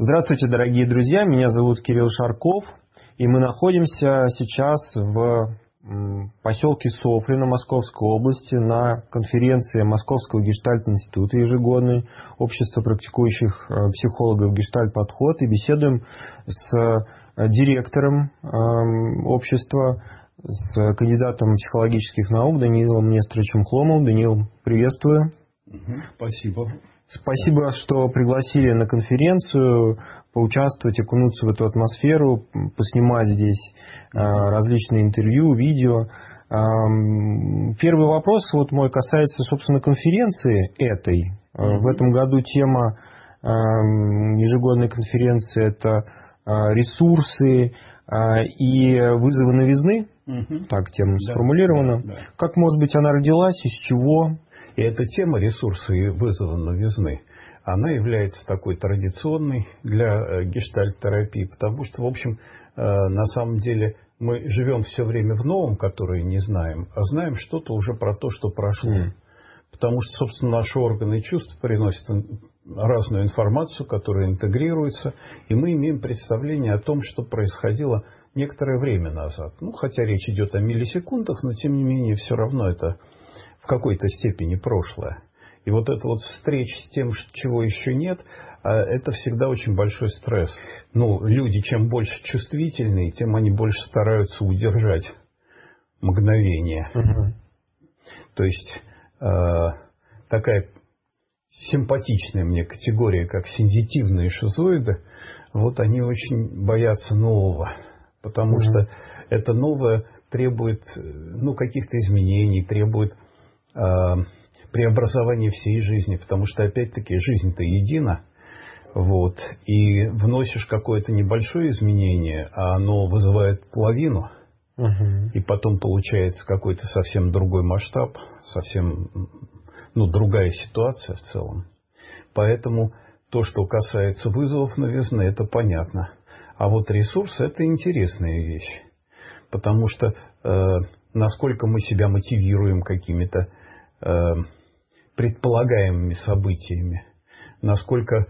Здравствуйте, дорогие друзья, меня зовут Кирилл Шарков, и мы находимся сейчас в поселке Софрино Московской области на конференции Московского гештальт-института ежегодной, Общества практикующих психологов «Гештальт-подход», и беседуем с директором общества, с кандидатом психологических наук Даниилом Несторовичем Хломовым. Даниил, приветствую. Спасибо. Спасибо, что пригласили на конференцию поучаствовать, окунуться в эту атмосферу, поснимать здесь различные интервью, видео. Первый вопрос вот мой касается, собственно, конференции этой. В этом году тема ежегодной конференции – это ресурсы и вызовы новизны. Так тема сформулирована. Да. Как, может быть, она родилась, из чего? И эта тема ресурсы и вызовы новизны, она является такой традиционной для гештальт-терапии, потому что, в общем, на самом деле мы живем все время в новом, которое не знаем, а знаем что-то уже про то, что прошло. Потому что, собственно, наши органы чувств приносят разную информацию, которая интегрируется, и мы имеем представление о том, что происходило некоторое время назад. Ну, хотя речь идет о миллисекундах, но, тем не менее, все равно это в какой-то степени прошлое. И вот эта вот встреча с тем, чего еще нет, это всегда очень большой стресс. Ну, люди, чем больше чувствительные, тем они больше стараются удержать мгновение. То есть такая симпатичная мне категория, как сензитивные шизоиды, вот они очень боятся нового, потому что это новое требует каких-то изменений, требует преобразования всей жизни, потому что, опять-таки, жизнь-то едина, вот, и вносишь какое-то небольшое изменение, а оно вызывает лавину, и потом получается какой-то совсем другой масштаб, совсем другая ситуация в целом. Поэтому то, что касается вызовов новизны, это понятно. А вот ресурс – это интересная вещь, потому что насколько мы себя мотивируем какими-то предполагаемыми событиями, насколько,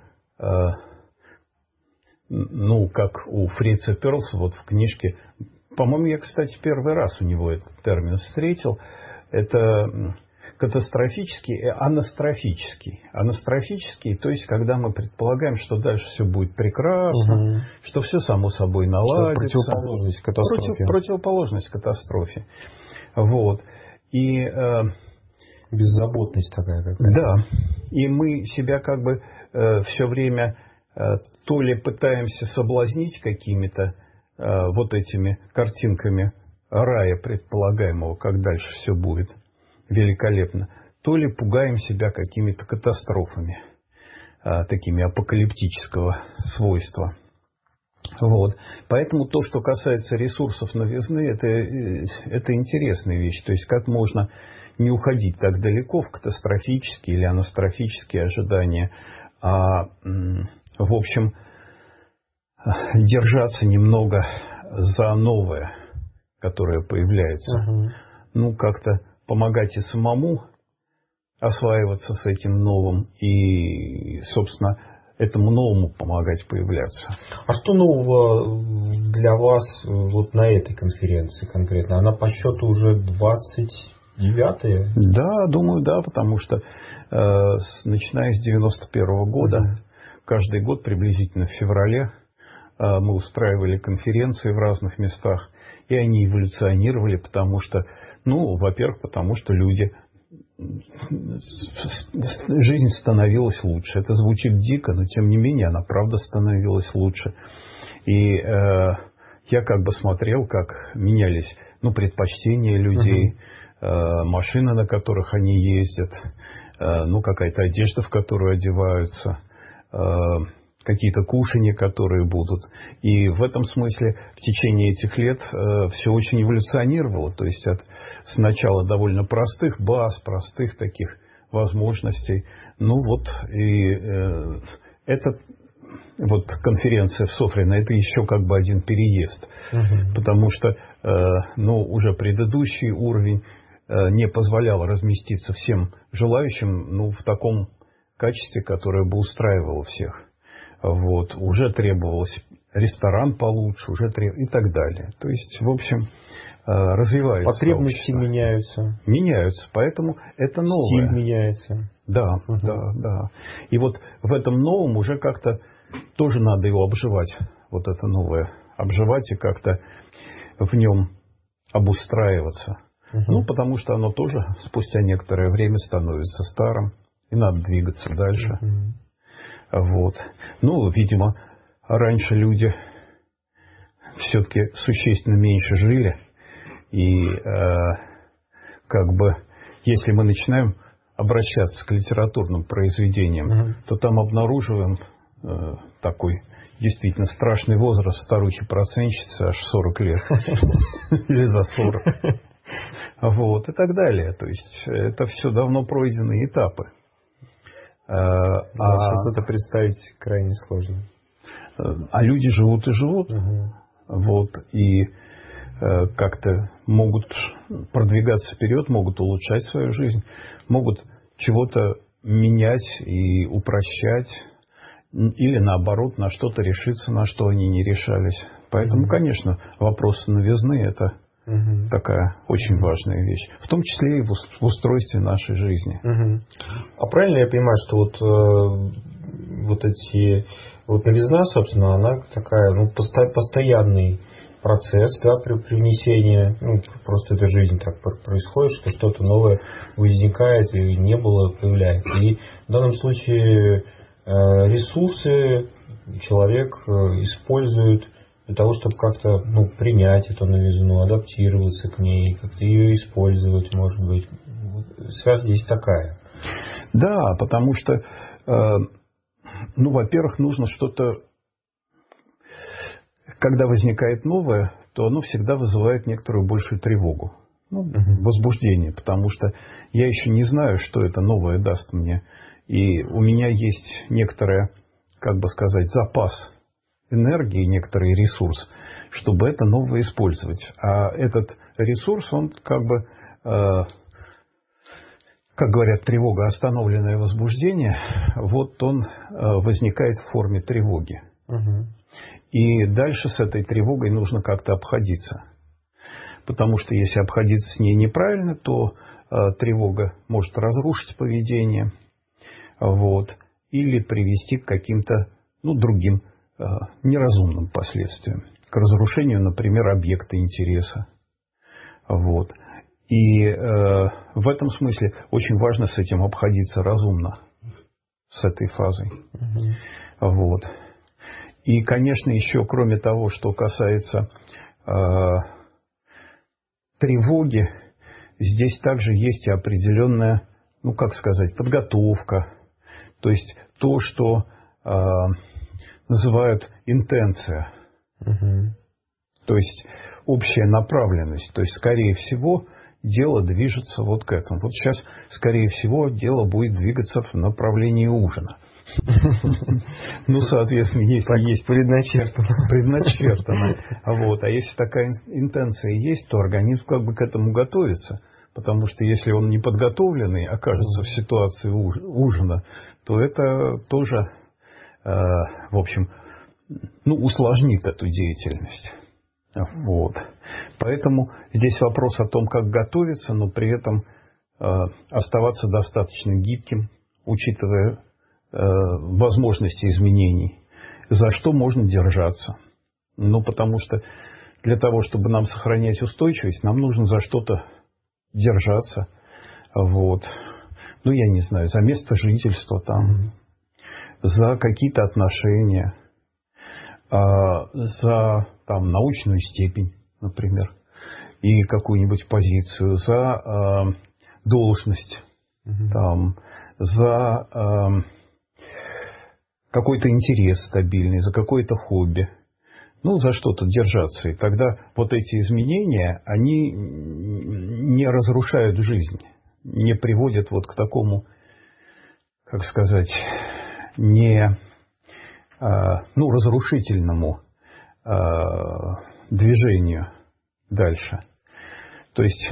как у Фрица Перлса, вот в книжке, по-моему, я, кстати, первый раз у него этот термин встретил, это катастрофический и анастрофический. Анастрофический, то есть, когда мы предполагаем, что дальше все будет прекрасно, что все само собой наладится. Противоположность катастрофе. Противоположность катастрофе. Вот. И беззаботность такая какая-то. Да. И мы себя как бы все время то ли пытаемся соблазнить какими-то вот этими картинками рая предполагаемого, как дальше все будет великолепно, то ли пугаем себя какими-то катастрофами, такими апокалиптического свойства. Вот. Поэтому то, что касается ресурсов новизны, это интересная вещь. То есть, как можно не уходить так далеко в катастрофические или анастрофические ожидания, а, в общем, держаться немного за новое, которое появляется. Как-то помогать и самому осваиваться с этим новым и, собственно, этому новому помогать появляться. А что нового для вас вот на этой конференции конкретно? Она по счету уже 29-я? Да, думаю, да, потому что начиная с 91-го года, каждый год приблизительно в феврале мы устраивали конференции в разных местах, и они эволюционировали, потому что, во-первых, потому что жизнь становилась лучше. Это звучит дико, но тем не менее она правда становилась лучше. И я как бы смотрел, как менялись предпочтения людей, машины, на которых они ездят, какая-то одежда, в которую одеваются, какие-то кушанья, которые будут. И в этом смысле в течение этих лет все очень эволюционировало. То есть от сначала довольно простых баз, простых таких возможностей. Это вот конференция в Софрино, это еще как бы один переезд. Потому что уже предыдущий уровень не позволял разместиться всем желающим в таком качестве, которое бы устраивало всех. Вот, уже требовалось ресторан получше, и так далее. То есть, в общем, развивается потребности сообщество. Меняются. Меняются, поэтому это новое. Стиль меняется. Да, да. И вот в этом новом уже как-то тоже надо его обживать, вот это новое. Обживать и как-то в нем обустраиваться. Ну, потому что оно тоже спустя некоторое время становится старым, и надо двигаться дальше. Вот. Ну, видимо, раньше люди все-таки существенно меньше жили. И как бы, если мы начинаем обращаться к литературным произведениям, то там обнаруживаем такой действительно страшный возраст старухи-процентщицы, аж 40 лет. Или за 40. Вот, и так далее. То есть, это все давно пройденные этапы. Сейчас это представить крайне сложно. А люди живут и живут. Вот, и как-то могут продвигаться вперед, могут улучшать свою жизнь, могут чего-то менять и упрощать, или наоборот на что-то решиться, на что они не решались. Поэтому, конечно, вопросы новизны – это такая очень важная вещь, в том числе и в устройстве нашей жизни. А правильно я понимаю, что вот новизна, собственно, она такая, постоянный процесс, да, привнесения, просто эта жизнь так происходит, что что-то новое возникает и не было, появляется. И в данном случае ресурсы человек использует для того, чтобы как-то принять эту новизну, адаптироваться к ней, как-то ее использовать, может быть. Связь здесь такая. Да, потому что, во-первых, нужно что-то. Когда возникает новое, то оно всегда вызывает некоторую большую тревогу, возбуждение, потому что я еще не знаю, что это новое даст мне. И у меня есть некоторая, как бы сказать, запас энергии, некоторый ресурс, чтобы это новое использовать. А этот ресурс, он как бы, как говорят, тревога, остановленное возбуждение, вот он возникает в форме тревоги. И дальше с этой тревогой нужно как-то обходиться. Потому что если обходиться с ней неправильно, то тревога может разрушить поведение, вот, или привести к каким-то другим неразумным последствиям. К разрушению, например, объекта интереса. Вот. И в этом смысле очень важно с этим обходиться разумно, с этой фазой. Вот. И, конечно, еще кроме того, что касается тревоги, здесь также есть и определенная, подготовка. То есть то, что называют интенция. То есть общая направленность. То есть, скорее всего, дело движется вот к этому. Вот сейчас, скорее всего, дело будет двигаться в направлении ужина. Соответственно, если есть предначертано. Вот. А если такая интенция есть, то организм как бы к этому готовится. Потому что если он не подготовленный окажется в ситуации ужина, то это тоже, в общем, усложнит эту деятельность. Вот. Поэтому здесь вопрос о том, как готовиться, но при этом оставаться достаточно гибким, учитывая возможности изменений, за что можно держаться. Потому что для того, чтобы нам сохранять устойчивость, нам нужно за что-то держаться. Вот. Я не знаю, за место жительства там, за какие-то отношения, за научную степень, например, и какую-нибудь позицию, за должность, за какой-то интерес стабильный, за какое-то хобби. За что-то держаться. И тогда вот эти изменения, они не разрушают жизнь, не приводят вот к такому, как сказать, не разрушительному движению дальше. То есть,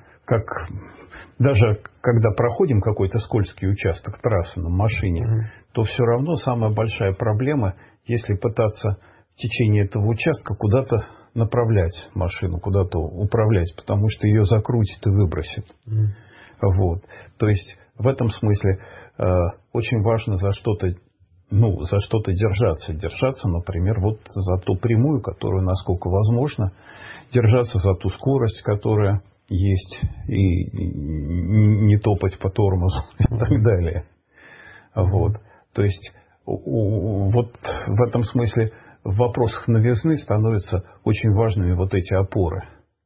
даже когда проходим какой-то скользкий участок трассы на машине, то все равно самая большая проблема, если пытаться в течение этого участка куда-то направлять машину, куда-то управлять, потому что ее закрутит и выбросит. Вот. То есть в этом смысле очень важно за что-то держаться. Держаться, например, вот за ту прямую, которую, насколько возможно, держаться за ту скорость, которая есть, и не топать по тормозу и так далее. Вот. То есть вот в этом смысле в вопросах новизны становятся очень важными вот эти опоры.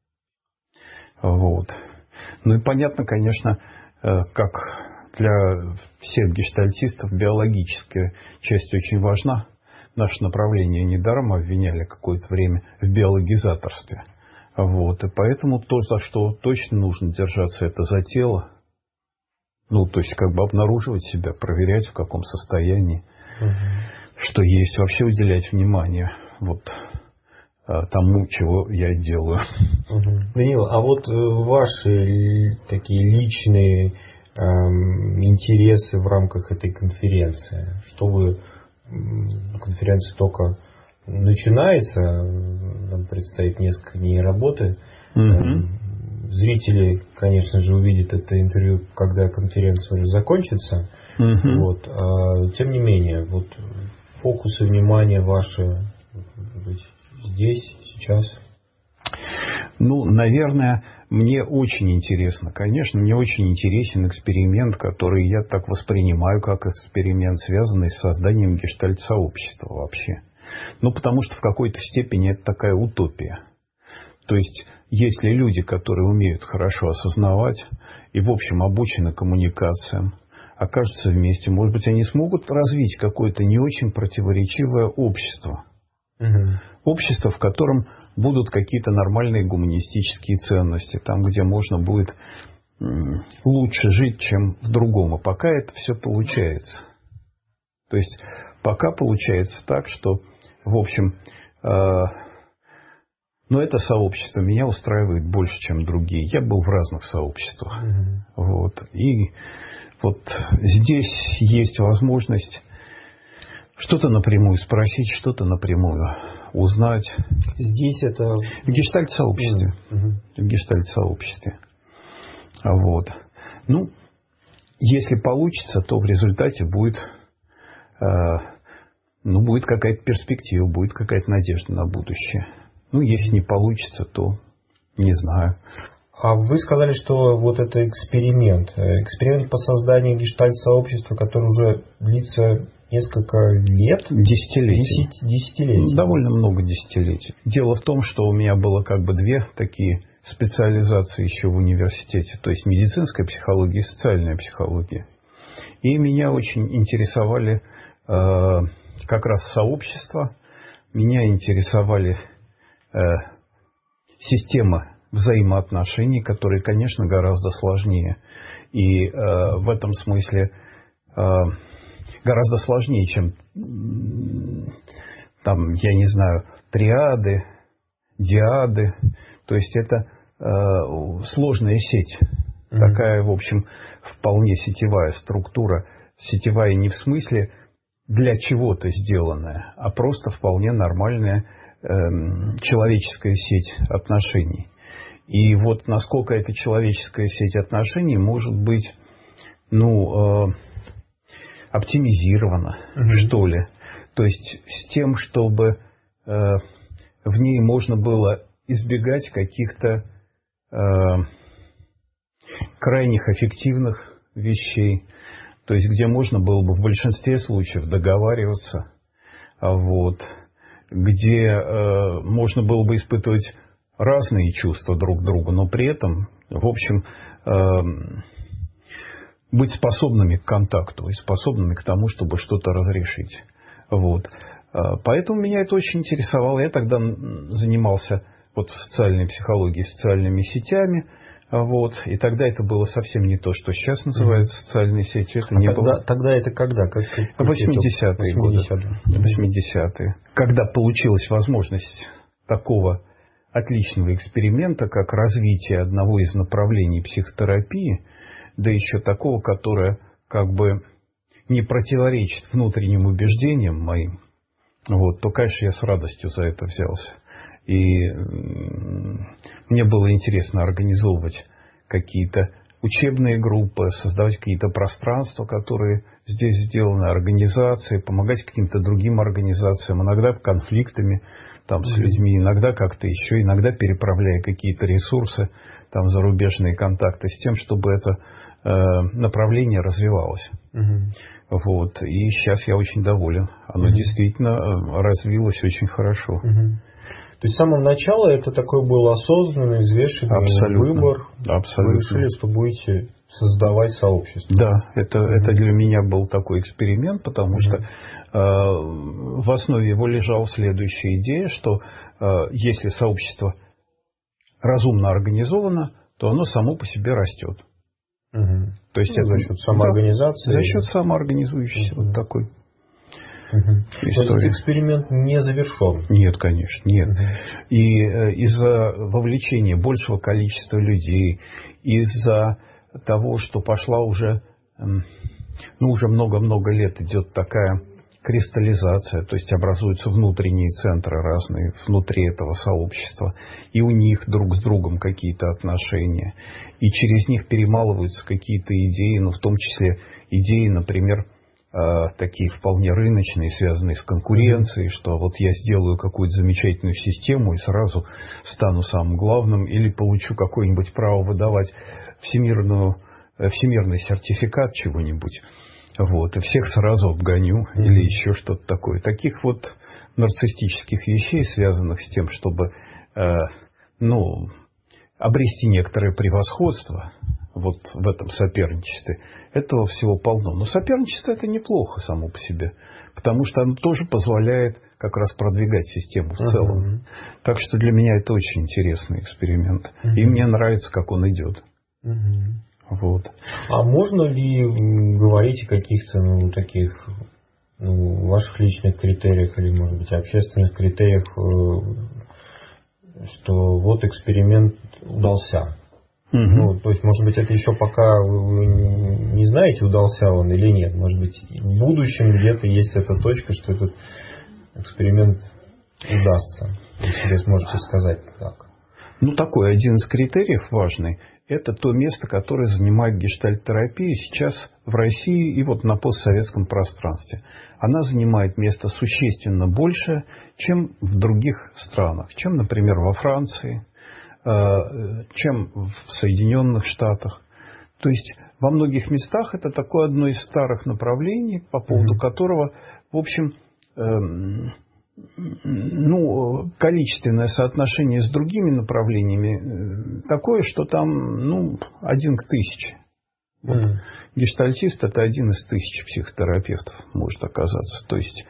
Вот. Ну и понятно, конечно, как для всех гештальтистов биологическая часть очень важна. Наше направление недаром обвиняли какое-то время в биологизаторстве. Вот. И поэтому то, за что точно нужно держаться, это за тело. Ну, то есть, как бы обнаруживать себя, проверять, в каком состоянии, что есть. Вообще уделять внимание вот тому, чего я делаю. Даниил, а вот ваши такие личные интересы в рамках этой конференции? Что вы... Конференция только начинается, нам предстоит несколько дней работы. Зрители, конечно же, увидят это интервью, когда конференция уже закончится. Вот. Тем не менее, вот фокусы внимания ваши здесь, сейчас. Ну, наверное, мне очень интересно. Конечно, мне очень интересен эксперимент, который я так воспринимаю как эксперимент, связанный с созданием гештальт-сообщества вообще. Ну, потому что в какой-то степени это такая утопия. То есть, если люди, которые умеют хорошо осознавать и, в общем, обучены коммуникациям, окажутся вместе, может быть, они смогут развить какое-то не очень противоречивое общество. Общество, в котором будут какие-то нормальные гуманистические ценности, там, где можно будет лучше жить, чем в другом. А пока это все получается. То есть, пока получается так, что, в общем, это сообщество меня устраивает больше, чем другие. Я был в разных сообществах. Вот. И вот здесь есть возможность что-то напрямую спросить, что-то напрямую узнать. Здесь это... В гештальт-сообществе. В гештальт-сообществе. Вот. Ну, если получится, то в результате будет какая-то перспектива, будет какая-то надежда на будущее. Ну, если не получится, то не знаю. А вы сказали, что вот это эксперимент по созданию гештальт-сообщества, который уже длится несколько лет? Десятилетий. Довольно много десятилетий. Дело в том, что у меня было как бы две такие специализации еще в университете. То есть медицинская психология и социальная психология. И меня очень интересовали как раз сообщества. Меня интересовали система взаимоотношений, которые, конечно, гораздо сложнее. И в этом смысле гораздо сложнее, чем там, я не знаю, триады, диады. То есть это сложная сеть. Такая, в общем, вполне сетевая структура. Сетевая не в смысле для чего-то сделанная, а просто вполне нормальная человеческая сеть отношений. И вот насколько эта человеческая сеть отношений может быть, оптимизирована, что ли. То есть с тем, чтобы в ней можно было избегать каких-то крайних аффективных вещей. То есть где можно было бы в большинстве случаев договариваться, вот, где можно было бы испытывать разные чувства друг к другу, но при этом, в общем, быть способными к контакту и способными к тому, чтобы что-то разрешить. Вот. Поэтому меня это очень интересовало. Я тогда занимался вот в социальной психологии социальными сетями. Вот. И тогда это было совсем не то, что сейчас называется социальные сети. Это не было... Тогда это когда? 80-е годы. 80-е. Когда получилась возможность такого отличного эксперимента, как развитие одного из направлений психотерапии, да еще такого, которое как бы не противоречит внутренним убеждениям моим, вот, то, конечно, я с радостью за это взялся. И мне было интересно организовывать какие-то учебные группы, создавать какие-то пространства, которые здесь сделаны, организации, помогать каким-то другим организациям, иногда конфликтами там, с людьми, иногда как-то еще, иногда переправляя какие-то ресурсы, там, зарубежные контакты, с тем, чтобы это направление развивалось. Вот. И сейчас я очень доволен. Оно действительно развилось очень хорошо. То есть с самого начала это такой был осознанный, взвешенный выбор. Абсолютно. Вы решили, что будете создавать сообщество. Да, это для меня был такой эксперимент, потому что в основе его лежала следующая идея, что если сообщество разумно организовано, то оно само по себе растет. То есть это за счет самоорганизации. За счет самоорганизующейся вот такой. Этот эксперимент не завершен. Нет, конечно, нет. И из-за вовлечения большего количества людей, из-за того, что пошла уже много-много лет идет такая кристаллизация, то есть образуются внутренние центры разные внутри этого сообщества, и у них друг с другом какие-то отношения, и через них перемалываются какие-то идеи, в том числе идеи, например, такие вполне рыночные, связанные с конкуренцией, что вот я сделаю какую-то замечательную систему и сразу стану самым главным, или получу какое-нибудь право выдавать всемирный сертификат чего-нибудь, вот, и всех сразу обгоню, или еще что-то такое. Таких вот нарциссических вещей, связанных с тем, чтобы обрести некоторое превосходство вот в этом соперничестве, этого всего полно. Но соперничество это неплохо само по себе, потому что оно тоже позволяет как раз продвигать систему в целом. Так что для меня это очень интересный эксперимент. И мне нравится, как он идет. Вот. А можно ли говорить о каких-то таких ваших личных критериях или, может быть, общественных критериях, что вот эксперимент удался? То есть, может быть, это еще пока вы не знаете, удался он или нет. Может быть, в будущем где-то есть эта точка, что этот эксперимент удастся. Если вы сможете сказать так. Такой один из критериев важный – это то место, которое занимает гештальт-терапия сейчас в России и вот на постсоветском пространстве. Она занимает место существенно больше, чем в других странах, чем, например, во Франции, чем в Соединенных Штатах. То есть во многих местах это такое одно из старых направлений, по поводу которого, в общем, количественное соотношение с другими направлениями такое, что там 1 к 1000. Вот. Гештальтист – это 1 из 1000 психотерапевтов может оказаться. То есть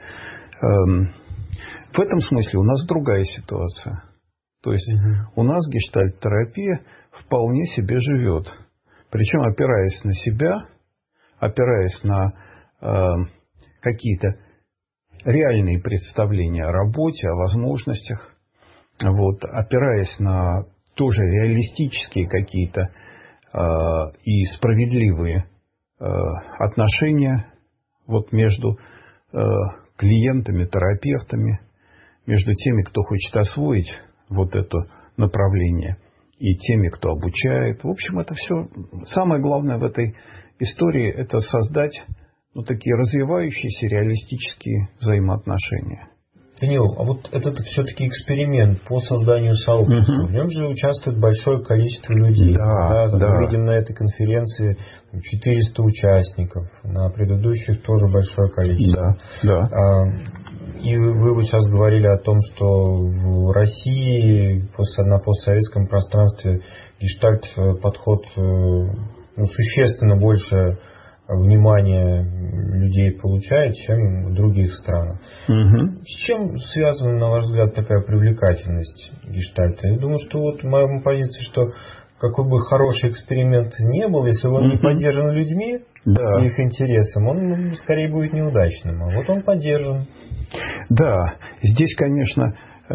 в этом смысле у нас другая ситуация. То есть у нас гештальт-терапия вполне себе живет. Причем опираясь на себя, опираясь на какие-то реальные представления о работе, о возможностях, вот, опираясь на тоже реалистические какие-то и справедливые отношения вот, между клиентами, терапевтами, между теми, кто хочет освоить вот это направление, и теми, кто обучает. В общем, это все. Самое главное в этой истории – это создать такие развивающиеся реалистические взаимоотношения. Данил, а вот этот все-таки эксперимент по созданию сообщества, в нем же участвует большое количество людей. Да. Мы видим на этой конференции 400 участников, на предыдущих тоже большое количество. Да. И вы вот сейчас говорили о том, что в России на постсоветском пространстве гештальт-подход существенно больше внимания людей получает, чем в других странах. С чем связана, на ваш взгляд, такая привлекательность гештальта? Я думаю, что вот моя позиция, что какой бы хороший эксперимент не был, если он не поддержан людьми и их интересом, он скорее будет неудачным. А вот он поддержан. Да, здесь, конечно,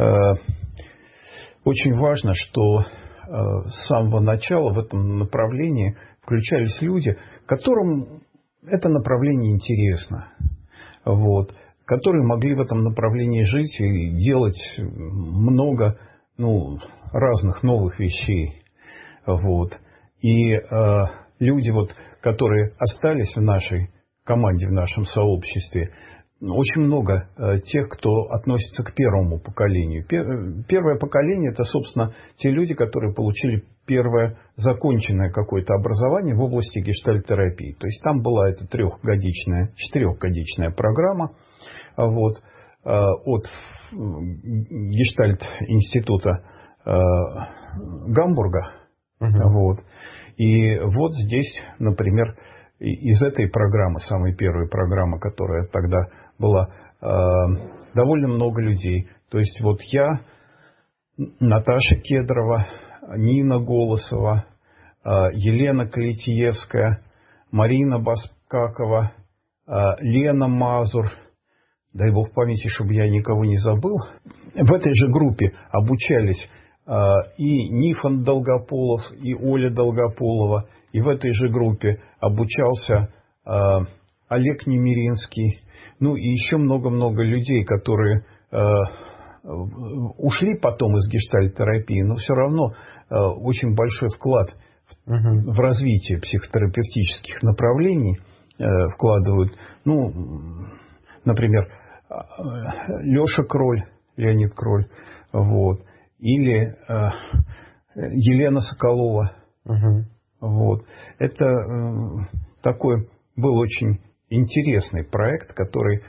очень важно, что с самого начала в этом направлении включались люди, которым это направление интересно. Вот. Которые могли в этом направлении жить и делать много разных новых вещей. Вот. И люди, вот, которые остались в нашей команде, в нашем сообществе, очень много тех, кто относится к первому поколению. Первое поколение – это, собственно, те люди, которые получили первое законченное какое-то образование в области гештальт-терапии. То есть там была эта четырехгодичная программа вот, от Гештальт-института Гамбурга. Вот. И вот здесь, например, из этой программы, самой первой программы, которая тогда была, довольно много людей. То есть вот я, Наташа Кедрова, Нина Голосова, Елена Калитиевская, Марина Баскакова, Лена Мазур, дай бог памяти, чтобы я никого не забыл. В этой же группе обучались и Нифон Долгополов, и Оля Долгополова. И в этой же группе обучался Олег Немиринский. Ну и еще много-много людей, которые ушли потом из гештальт-терапии, но все равно очень большой вклад в развитие психотерапевтических направлений вкладывают. Ну, например, Леша Кроль, Леонид Кроль, вот, или Елена Соколова. Вот. Это такой был очень интересный проект, который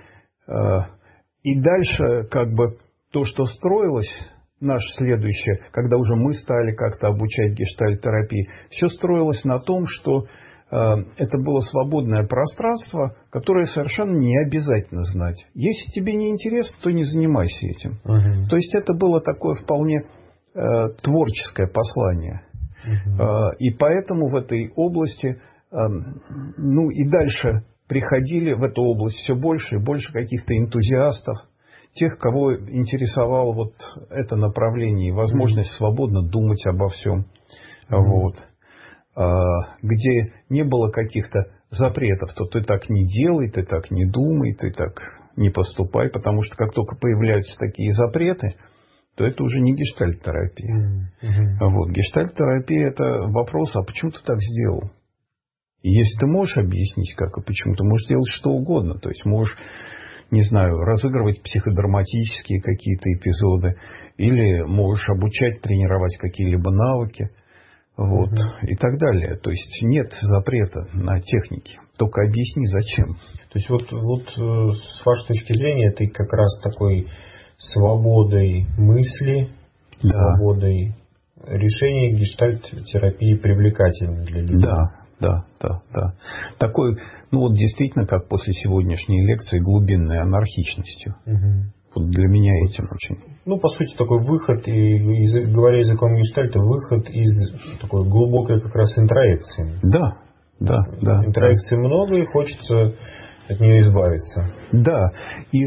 и дальше как бы то, что строилось, наше следующее, когда уже мы стали как-то обучать гештальт-терапии, все строилось на том, что это было свободное пространство, которое совершенно не обязательно знать. Если тебе не интересно, то не занимайся этим. То есть это было такое вполне творческое послание. И поэтому в этой области, ну и дальше приходили в эту область все больше и больше каких-то энтузиастов, тех, кого интересовало вот это направление, возможность свободно думать обо всем. Вот. Где не было каких-то запретов, то ты так не делай, ты так не думай, ты так не поступай, потому что как только появляются такие запреты, то это уже не гештальт-терапия. Вот. Гештальт-терапия – это вопрос, а почему ты так сделал? И если ты можешь объяснить, как и почему, ты можешь делать что угодно. То есть можешь, не знаю, разыгрывать психодраматические какие-то эпизоды, или можешь обучать, тренировать какие-либо навыки, вот, и так далее. То есть нет запрета на техники. Только объясни, зачем. То есть вот с вашей точки зрения, это как раз такой свободой мысли, свободой решения гештальт-терапии привлекательной для людей. Да. Такой, ну вот действительно, как после сегодняшней лекции, глубинной анархичностью. Вот для меня этим очень. Ну, по сути, такой выход, и говоря языком гештальта, выход из такой глубокой как раз интроекции. Да. Интроекции много, и хочется от нее избавиться. Да, из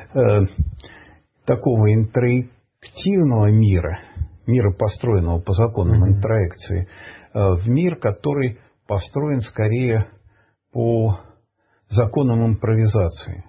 такого интроективного мира, построенного по законам интроекции, в мир, который построен скорее по законам импровизации.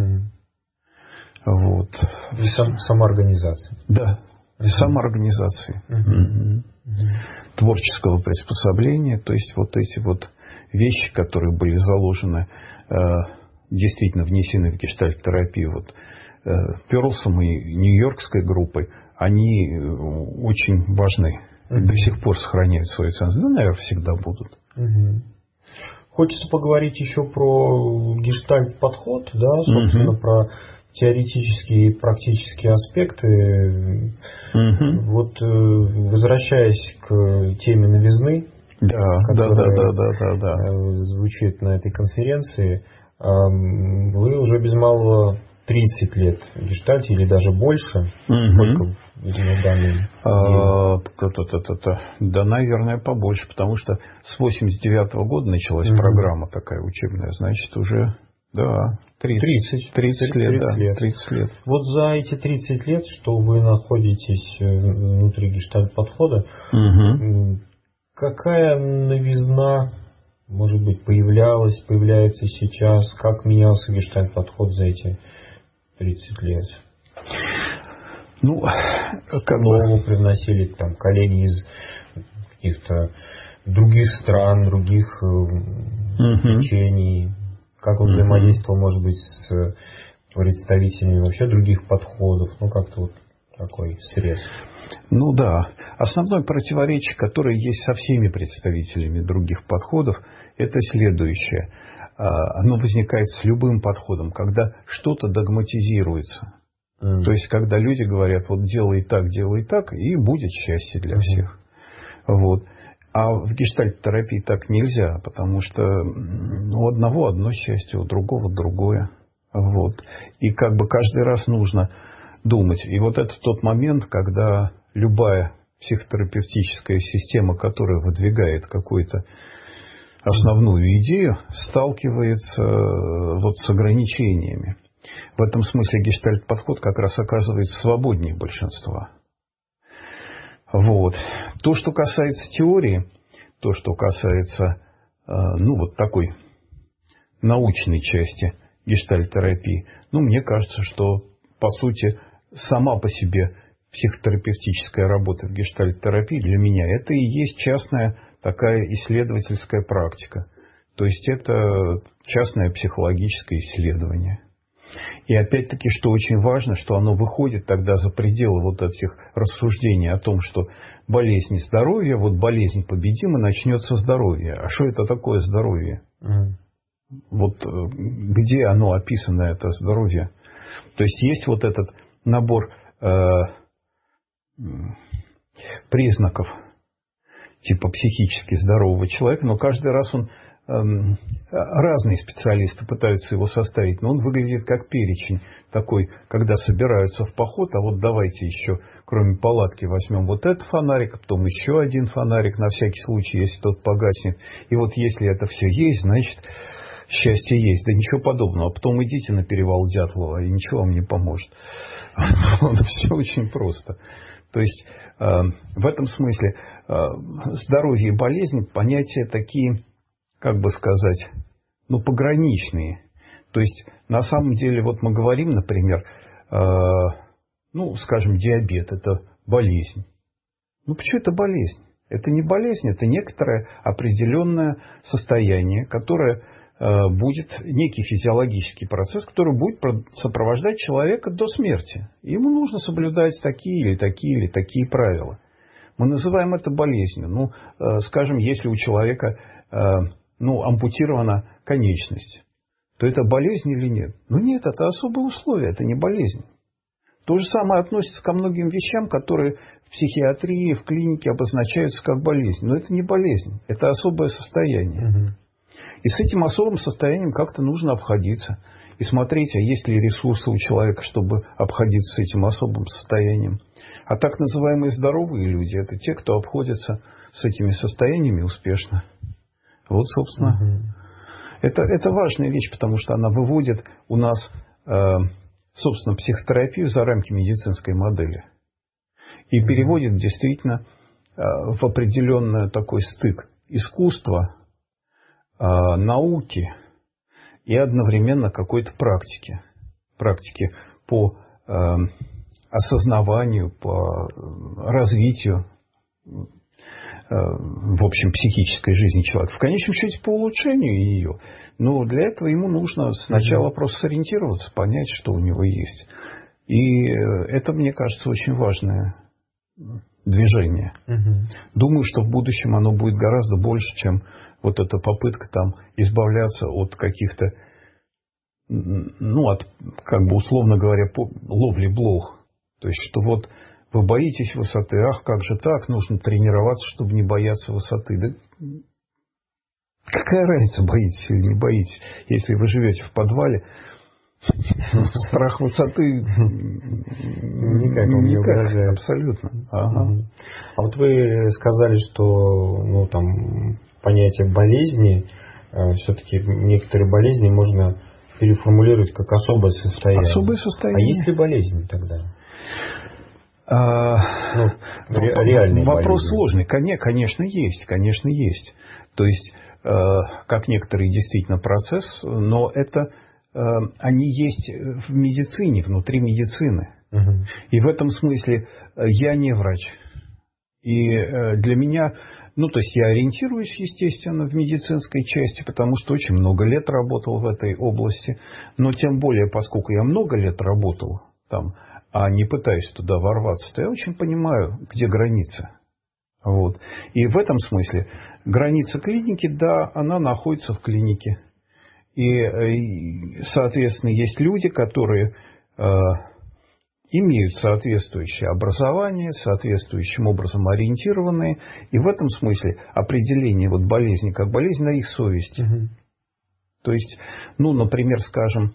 Вот. И самоорганизации. Да, самоорганизации. Творческого приспособления. То есть вот эти вот вещи, которые были заложены, действительно внесены в гештальт-терапию вот, Перлсом и Нью-Йоркской группой, они очень важны. До сих пор сохраняют свою ценность. Да, наверное, всегда будут. Хочется поговорить еще про гештальт-подход, да, собственно, про теоретические и практические аспекты. Вот возвращаясь к теме новизны, которая звучит на этой конференции, вы уже без малого 30 лет в гештальте или даже больше. Сколько на данный Да, наверное, побольше, потому что с 89-го года началась программа такая учебная, значит, уже 30 лет. Вот за эти 30 лет, что вы находитесь внутри гештальт-подхода, какая новизна может быть, появляется сейчас? Как менялся гештальт-подход за эти 30 лет? Ну, как бы привносили там коллеги из каких-то других стран, других течений. Как он взаимодействовал, может быть, с представителями вообще других подходов. Ну, как-то вот такой срез. Ну да. Основное противоречие, которое есть со всеми представителями других подходов, это следующее. Оно возникает с любым подходом, когда что-то догматизируется. То есть, когда люди говорят, вот делай так, и будет счастье для всех. Вот. А в гештальт-терапии так нельзя, потому что у одного одно счастье, у другого другое. Вот. И как бы каждый раз нужно думать. И вот это тот момент, когда любая психотерапевтическая система, которая выдвигает какую-то основную идею, сталкивается вот с ограничениями. В этом смысле гештальт-подход как раз оказывается свободнее большинства. Вот. То, что касается теории, то, что касается вот такой научной части гештальт-терапии, мне кажется, что, по сути, сама по себе психотерапевтическая работа в гештальт-терапии для меня это и есть частная такая исследовательская практика. То есть это частное психологическое исследование. И опять-таки, что очень важно, что оно выходит тогда за пределы вот этих рассуждений о том, что болезнь и здоровье, вот болезнь победима, начнется здоровье. А что это такое здоровье? Вот где оно описано, это здоровье? То есть есть вот этот набор признаков типа психически здорового человека, но каждый раз он разные специалисты пытаются его составить, но он выглядит как перечень такой, когда собираются в поход, а вот давайте еще, кроме палатки, возьмем вот этот фонарик, потом еще один фонарик, на всякий случай, если тот погаснет. И вот если это все есть, значит, счастье есть. Да ничего подобного. А потом идите на перевал Дятлова, и ничего вам не поможет. Все очень просто. То есть, в этом смысле, здоровье и болезнь – понятия такие, как бы сказать, пограничные. То есть, на самом деле, вот мы говорим, например, скажем, диабет – это болезнь. Почему это болезнь? Это не болезнь, это некоторое определенное состояние, которое будет некий физиологический процесс, который будет сопровождать человека до смерти. Ему нужно соблюдать такие или такие правила. Мы называем это болезнью. Скажем, если у человека ампутирована конечность, то это болезнь или нет? Нет, это особые условия, это не болезнь. То же самое относится ко многим вещам, которые в психиатрии, в клинике обозначаются как болезнь. Но это не болезнь, это особое состояние. И с этим особым состоянием как-то нужно обходиться. И смотреть, а есть ли ресурсы у человека, чтобы обходиться с этим особым состоянием. А так называемые здоровые люди – это те, кто обходится с этими состояниями успешно. Вот, собственно. Это важная вещь, потому что она выводит у нас, собственно, психотерапию за рамки медицинской модели. И переводит действительно в определенный такой стык искусства, науки и одновременно какой-то практики. Практики по осознаванию, по развитию, в общем, психической жизни человека. В конечном счете, по улучшению ее. Но для этого ему нужно сначала просто сориентироваться, понять, что у него есть. И это, мне кажется, очень важное движение. Думаю, что в будущем оно будет гораздо больше, чем вот эта попытка избавляться от каких-то, как бы условно говоря, ловли блох. То есть, что вот вы боитесь высоты, ах, как же так, нужно тренироваться, чтобы не бояться высоты. Да какая разница, боитесь или не боитесь, если вы живете в подвале? Страх высоты никак вам не угрожает. Абсолютно. А вот вы сказали, что понятие болезни, все-таки некоторые болезни можно переформулировать как особое состояние. Особое состояние. А есть ли болезнь тогда? Реальные вопрос болезни. сложный. Конечно, есть. То есть как некоторый действительно процесс, но это они есть в медицине, внутри медицины. И в этом смысле я не врач. И для меня, то есть я ориентируюсь, естественно, в медицинской части, потому что очень много лет работал в этой области. Но тем более, поскольку я много лет работал там, а не пытаюсь туда ворваться, то я очень понимаю, где граница. Вот. И в этом смысле граница клиники, да, она находится в клинике. И соответственно, есть люди, которые имеют соответствующее образование, соответствующим образом ориентированные. И в этом смысле определение болезни как болезнь на их совести. То есть, например, скажем,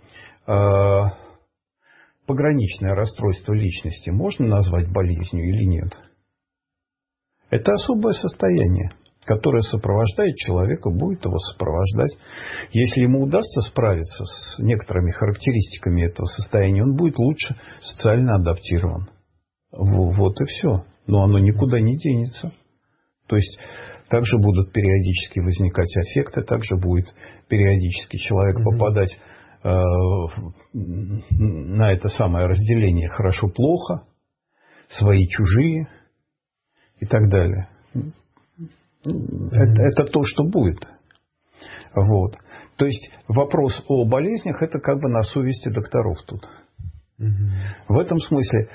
пограничное расстройство личности можно назвать болезнью или нет? Это особое состояние, которое сопровождает человека, будет его сопровождать. Если ему удастся справиться с некоторыми характеристиками этого состояния, он будет лучше социально адаптирован. Вот и все. Но оно никуда не денется. То есть, также будут периодически возникать аффекты, также будет периодически человек попадать на это самое разделение хорошо-плохо, свои-чужие и так далее. Это то, что будет. Вот. То есть вопрос о болезнях — это как бы на совести докторов тут. В этом смысле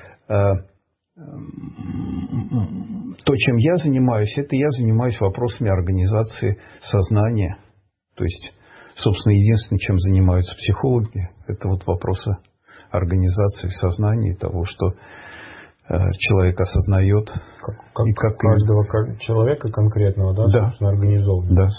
то, чем я занимаюсь, это я занимаюсь вопросами организации сознания. То есть, собственно, единственное, чем занимаются психологи, это вопросы организации сознания, того, что человек осознает. Как каждого человека конкретного, да, собственно, организован. Да.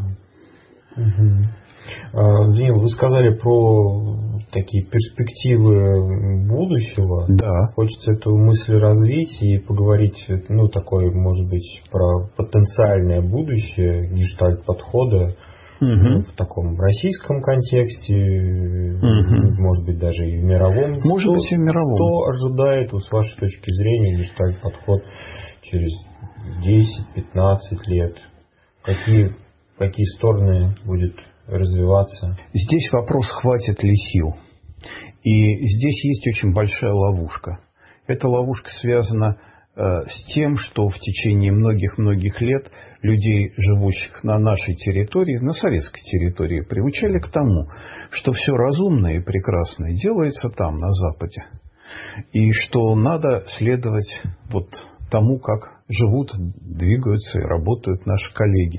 Даниил, вы сказали про такие перспективы будущего. Да. Хочется эту мысль развить и поговорить, такое, может быть, про потенциальное будущее гештальт-подхода в таком российском контексте, может быть, даже и в мировом. Может быть, и в мировом. Что ожидает, с вашей точки зрения, гештальт-подход через 10-15 лет? Какие стороны будет развиваться? Здесь вопрос, хватит ли сил. И здесь есть очень большая ловушка. Эта ловушка связана с тем, что в течение многих-многих лет людей, живущих на нашей территории, на советской территории, приучали к тому, что все разумное и прекрасное делается там, на Западе. И что надо следовать тому, как живут, двигаются и работают наши коллеги.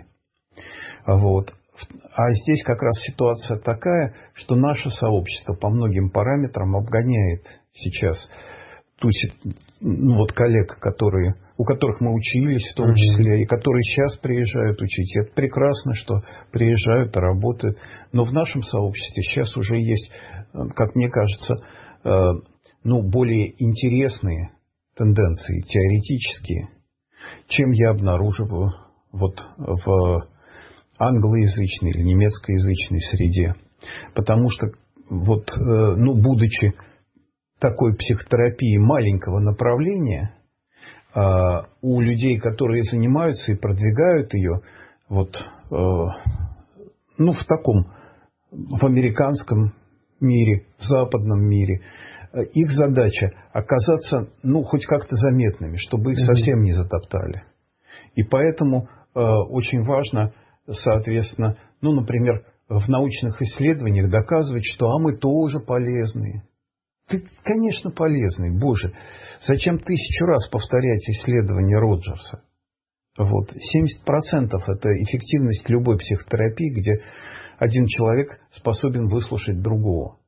А здесь как раз ситуация такая, что наше сообщество по многим параметрам обгоняет сейчас коллег, у которых мы учились в том числе, и которые сейчас приезжают учить. И это прекрасно, что приезжают и работают. Но в нашем сообществе сейчас уже есть, как мне кажется, более интересные тенденции, теоретические, чем я обнаруживаю в англоязычной или немецкоязычной среде. Потому что, будучи такой психотерапией маленького направления, у людей, которые занимаются и продвигают ее, в американском мире, в западном мире, их задача оказаться, хоть как-то заметными, чтобы их совсем не затоптали. И поэтому очень важно, соответственно, например, в научных исследованиях доказывать, что мы тоже полезные. Ты, конечно, полезный, Боже. Зачем 1000 раз повторять исследования Роджерса? 70% это эффективность любой психотерапии, где один человек способен выслушать другого.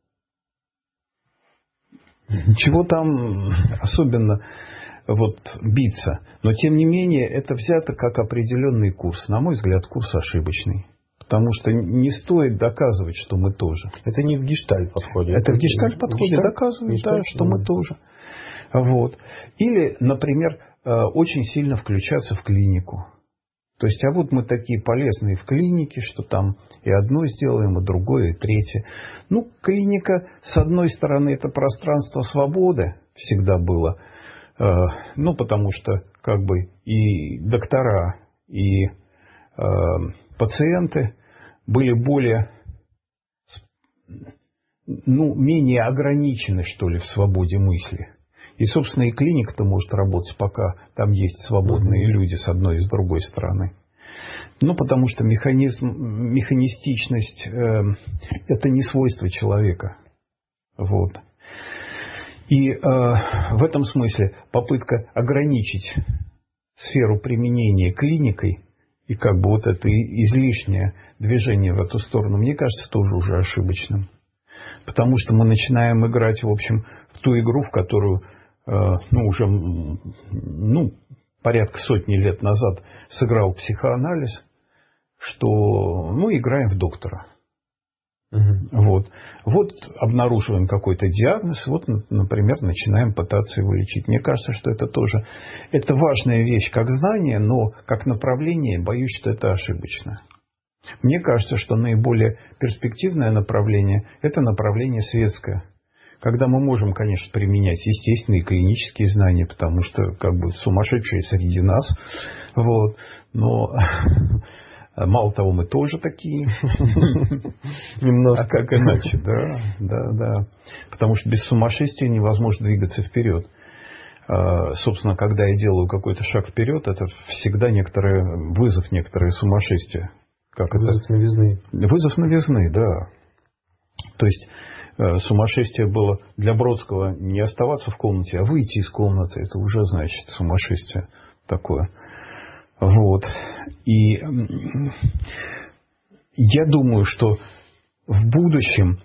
Ничего там особенно биться. Но, тем не менее, это взято как определенный курс. На мой взгляд, курс ошибочный. Потому что не стоит доказывать, что мы тоже. Это не в гештальт-подходе. Это в гештальт-подходе доказывать, что мы тоже. Или, например, очень сильно включаться в клинику. То есть, мы такие полезные в клинике, что там и одно сделаем, и другое, и третье. Клиника, с одной стороны, это пространство свободы всегда было. Потому что, и доктора, и пациенты были более, менее ограничены, что ли, в свободе мысли. И, собственно, и клиника-то может работать, пока там есть свободные люди с одной и с другой стороны. Потому что механистичность это не свойство человека. Вот. И в этом смысле попытка ограничить сферу применения клиникой и это излишнее движение в эту сторону, мне кажется, тоже уже ошибочным. Потому что мы начинаем играть, в общем, в ту игру, в которую уже порядка сотни лет назад сыграл психоанализ, что мы играем в доктора. Вот обнаруживаем какой-то диагноз, например, начинаем пытаться его лечить. Мне кажется, что это тоже важная вещь как знание, но как направление, боюсь, что это ошибочно. Мне кажется, что наиболее перспективное направление – это направление светское. Когда мы можем, конечно, применять естественные клинические знания, потому что сумасшедшие среди нас, но мало того, мы тоже такие. Немножко. А как иначе, да. Потому что без сумасшествия невозможно двигаться вперед. Собственно, когда я делаю какой-то шаг вперед, это всегда вызов некоторое сумасшествие. Вызов новизны. Вызов новизны, да. То есть сумасшествие было для Бродского не оставаться в комнате, а выйти из комнаты. Это уже значит сумасшествие такое. И я думаю, что в будущем,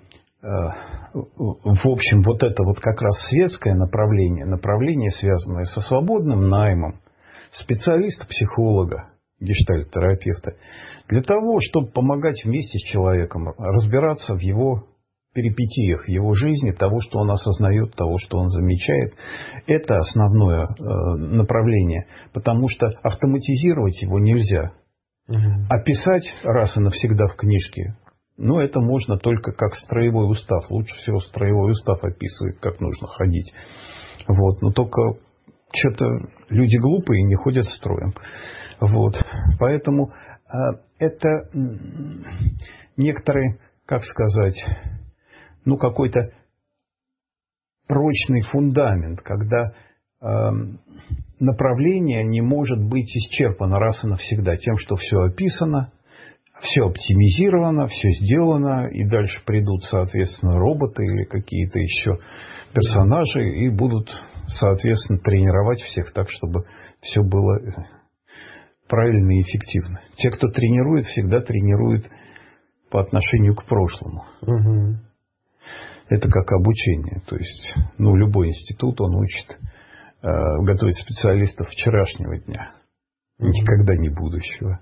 в общем, это как раз светское направление, связанное со свободным наймом специалиста-психолога, гештальт-терапевта, для того, чтобы помогать вместе с человеком разбираться в его перипетиях его жизни, того, что он осознает, того, что он замечает. Это основное направление, потому что автоматизировать его нельзя. А писать раз и навсегда в книжке, это можно только как строевой устав. Лучше всего строевой устав описывает, как нужно ходить. Но только что-то люди глупые не ходят строем. Поэтому это некоторые, какой-то прочный фундамент, когда направление не может быть исчерпано раз и навсегда тем, что все описано, все оптимизировано, все сделано, и дальше придут, соответственно, роботы или какие-то еще персонажи и будут, соответственно, тренировать всех так, чтобы все было правильно и эффективно. Те, кто тренирует, всегда тренируют по отношению к прошлому. Это как обучение. То есть, любой институт, он учит готовить специалистов вчерашнего дня. Никогда не будущего.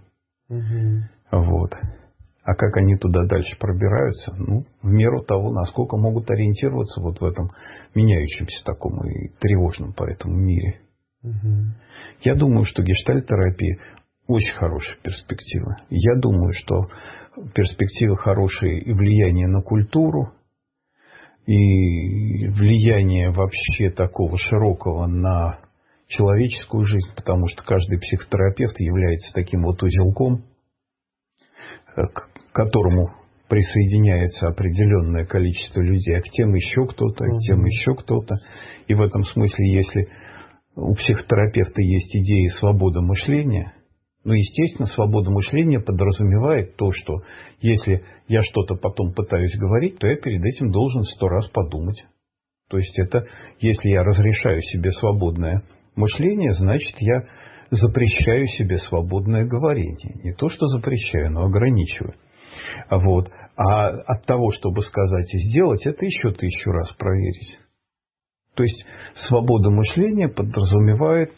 А как они туда дальше пробираются? В меру того, насколько могут ориентироваться в этом меняющемся таком и тревожном по этому мире. Я думаю, что гештальт-терапия очень хорошая перспектива. Я думаю, что перспективы хорошие и влияние на культуру, и влияние вообще такого широкого на человеческую жизнь, потому что каждый психотерапевт является таким узелком, к которому присоединяется определенное количество людей, а к тем еще кто-то, к тем еще кто-то. И в этом смысле, если у психотерапевта есть идеи свободы мышления, естественно, свобода мышления подразумевает то, что если я что-то потом пытаюсь говорить, то я перед этим должен 100 раз подумать. То есть это, если я разрешаю себе свободное мышление, значит, я запрещаю себе свободное говорение. Не то, что запрещаю, но ограничиваю. А от того, чтобы сказать и сделать, это еще 1000 раз проверить. То есть свобода мышления подразумевает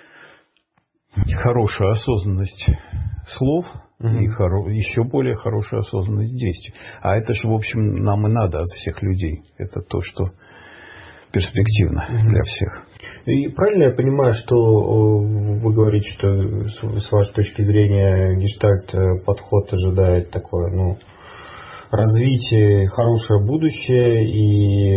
хорошую осознанность слов и еще более хорошую осознанность действий. А это же, в общем, нам и надо от всех людей. Это то, что перспективно для всех. И правильно я понимаю, что вы говорите, что с вашей точки зрения гештальт-подход ожидает такое, развитие, хорошее будущее, и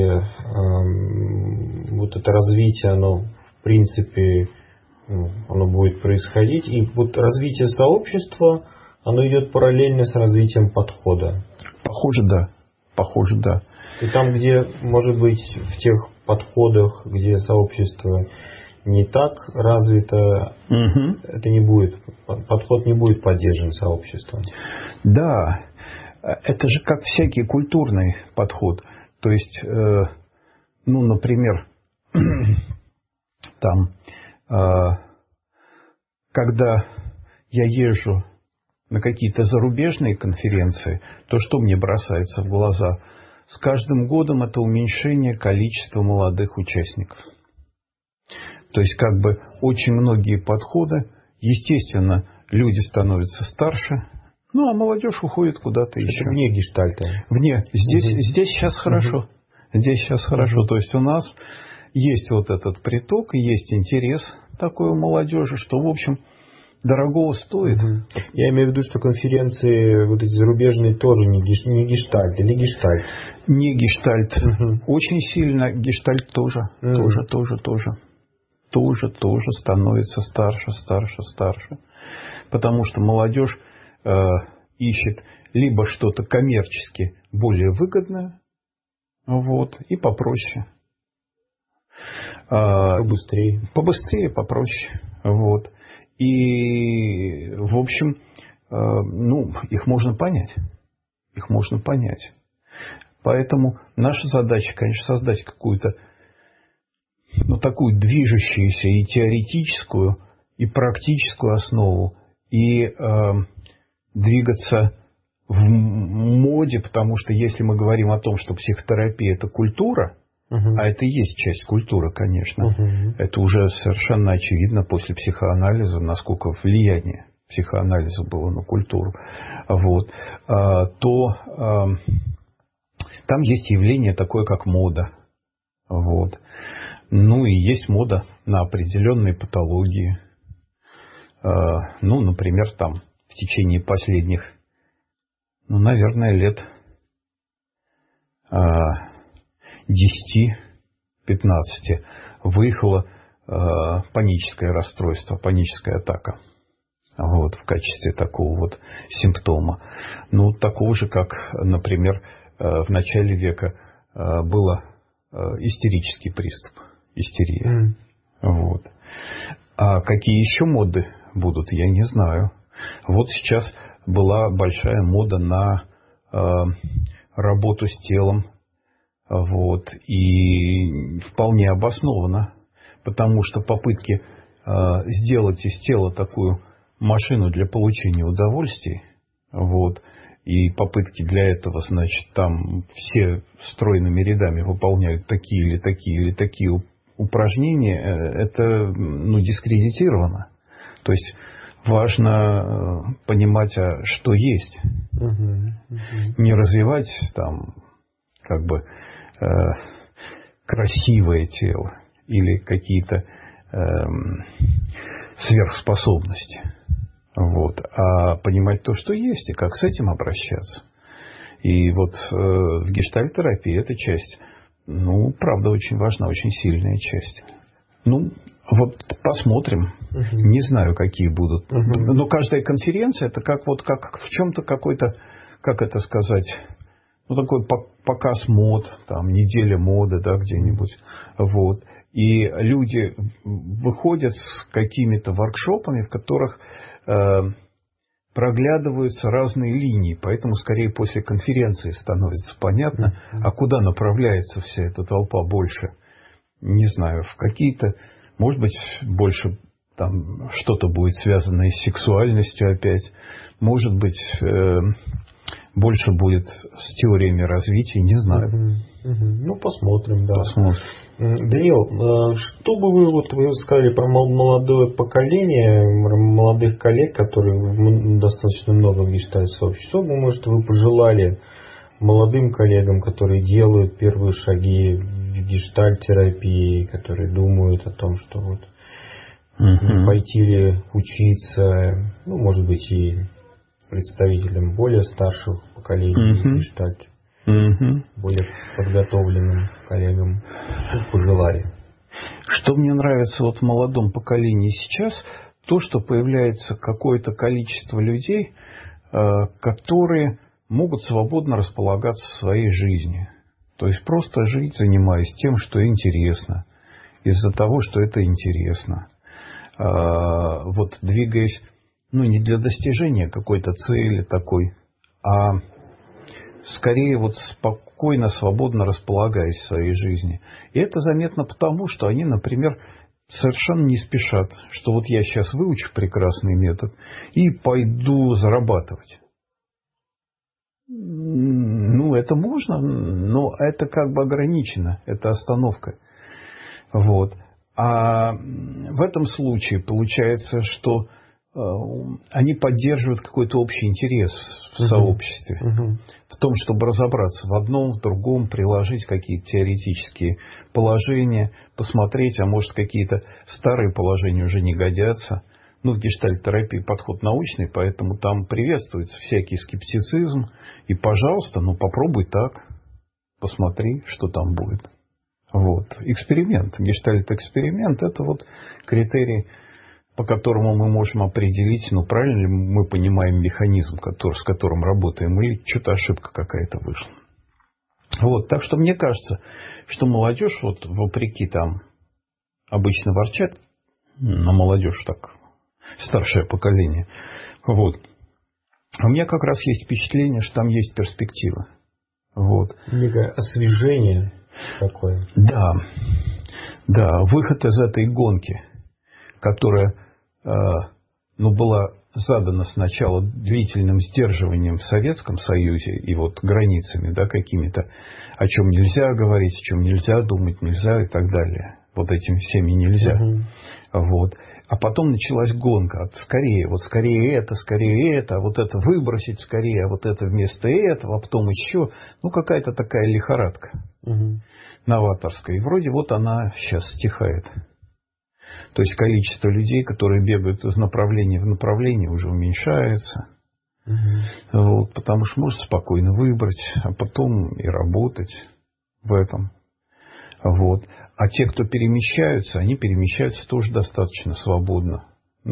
это развитие, оно в принципе оно будет происходить. И развитие сообщества, Оно идет параллельно с развитием подхода. Похоже, да. И там, где, может быть, в тех подходах, где сообщество не так развито, это не будет, подход не будет поддержан сообществом. Да, это же как всякий культурный подход. То есть, например, там, когда я езжу на какие-то зарубежные конференции, то что мне бросается в глаза? С каждым годом это уменьшение количества молодых участников. То есть, как бы очень многие подходы, естественно, люди становятся старше, а молодежь уходит куда-то еще. Вне гештальта. Вне. Здесь сейчас хорошо. Здесь сейчас хорошо. То есть, у нас есть вот этот приток, есть интерес такой у молодежи, что, в общем, дорогого стоит. Я имею в виду, что конференции вот эти зарубежные тоже не гештальт или гештальт? Не гештальт. Очень сильно гештальт тоже. Тоже становится старше. Потому что молодежь ищет либо что-то коммерчески более выгодное, и попроще. Побыстрее, попроще. И, в общем, их можно понять. Поэтому наша задача, конечно, создать какую-то такую движущуюся и теоретическую, и практическую основу, и двигаться в моде, потому что если мы говорим о том, что психотерапия – это культура, а это и есть часть культуры, конечно, это уже совершенно очевидно после психоанализа, насколько влияние психоанализа было на культуру, то там есть явление такое, как мода. И есть мода на определенные патологии. Например, там в течение последних, наверное, лет 10-15 выехало паническое расстройство, паническая атака. В качестве такого симптома. Такого же, как, например, в начале века был истерический приступ, истерия. А какие еще моды будут, я не знаю. Сейчас была большая мода на работу с телом. И вполне обоснованно, потому что попытки сделать из тела такую машину для получения удовольствий, и попытки для этого, там все стройными рядами выполняют такие или такие упражнения, это дискредитировано. То есть важно понимать, что есть. Не развивать там красивое тело или какие-то сверхспособности. А понимать то, что есть, и как с этим обращаться. И в гештальт-терапии эта часть, правда, очень важна, очень сильная часть. Посмотрим. Не знаю, какие будут. Но каждая конференция, это как в чем-то какой-то, как это сказать, такой показ мод, там, неделя моды, где-нибудь. И люди выходят с какими-то воркшопами, в которых проглядываются разные линии. Поэтому, скорее, после конференции становится понятно, а куда направляется вся эта толпа больше. Не знаю, в какие-то, может быть, больше там что-то будет связанное с сексуальностью опять. Может быть, больше будет с теориями развития, не знаю. Посмотрим, да. Посмотрим. Даниил, что бы вы сказали про молодое поколение, молодых коллег, которые достаточно много в гештальт-сообществе, что бы, может, вы пожелали молодым коллегам, которые делают первые шаги в гештальт-терапии, которые думают о том, что пойти ли учиться, может быть, и представителям более старших поколений в гештальте, более подготовленным коллегам, что пожелали? Что мне нравится в молодом поколении сейчас, то, что появляется какое-то количество людей, которые могут свободно располагаться в своей жизни. То есть просто жить, занимаясь тем, что интересно. Из-за того, что это интересно. Вот двигаясь, не для достижения какой-то цели такой, а скорее вот спокойно, свободно располагаясь в своей жизни. И это заметно потому, что они, например, совершенно не спешат, что вот я сейчас выучу прекрасный метод и пойду зарабатывать. Это можно, но это как бы ограничено, это остановка. Вот. А в этом случае получается, что они поддерживают какой-то общий интерес в сообществе. В том, чтобы разобраться в одном, в другом, приложить какие-то теоретические положения, посмотреть, а может какие-то старые положения уже не годятся. В гештальт-терапии подход научный, поэтому там приветствуется всякий скептицизм. И, пожалуйста, попробуй так, посмотри, что там будет. Вот. Эксперимент, гештальт-эксперимент – это вот критерий, по которому мы можем определить, правильно ли мы понимаем механизм, с которым работаем, или что-то ошибка какая-то вышла. Вот. Так что мне кажется, что молодежь, вопреки обычно ворчат на молодежь так, старшее поколение. Вот. А у меня как раз есть впечатление, что там есть перспектива. Вот. Некое освежение такое. Да, выход из этой гонки, которая была задана сначала длительным сдерживанием в Советском Союзе и границами, какими-то, о чем нельзя говорить, о чем нельзя думать, нельзя и так далее. Вот этим всеми нельзя. Вот. А потом началась гонка. Скорее это, а вот это выбросить скорее, а вот это вместо этого, а потом еще. Какая-то такая лихорадка новаторская. И вроде она сейчас стихает. То есть количество людей, которые бегают из направления в направление, уже уменьшается. Потому что можно спокойно выбрать, а потом и работать в этом. Вот. А те, кто перемещаются, они перемещаются тоже достаточно свободно.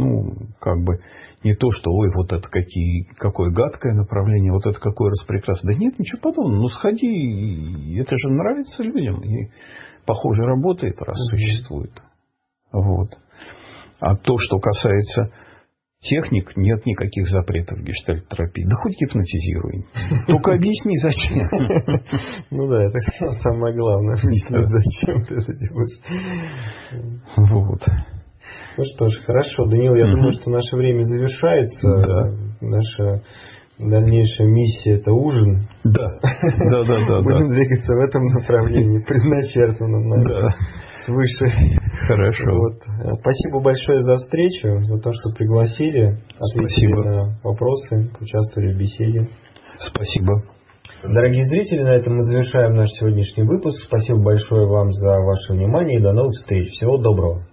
Не то, что это какое гадкое направление, вот это какое распрекрасное. Да нет, ничего подобного. Сходи, это же нравится людям. И, похоже, работает, раз существует. Вот. А то, что касается техник, нет никаких запретов в гештальт-терапии. Да хоть гипнотизируй. Только объясни, зачем. Это самое главное. Объяснить, зачем ты это делаешь. Вот. Что ж, хорошо. Даниил, я думаю, что наше время завершается. Да. Наша дальнейшая миссия – это ужин. Да. Будем двигаться в этом направлении, предначертанном свыше. Хорошо. Спасибо большое за встречу, за то, что пригласили, ответили на вопросы, участвовали в беседе. Спасибо. Дорогие зрители, на этом мы завершаем наш сегодняшний выпуск. Спасибо большое вам за ваше внимание и до новых встреч. Всего доброго.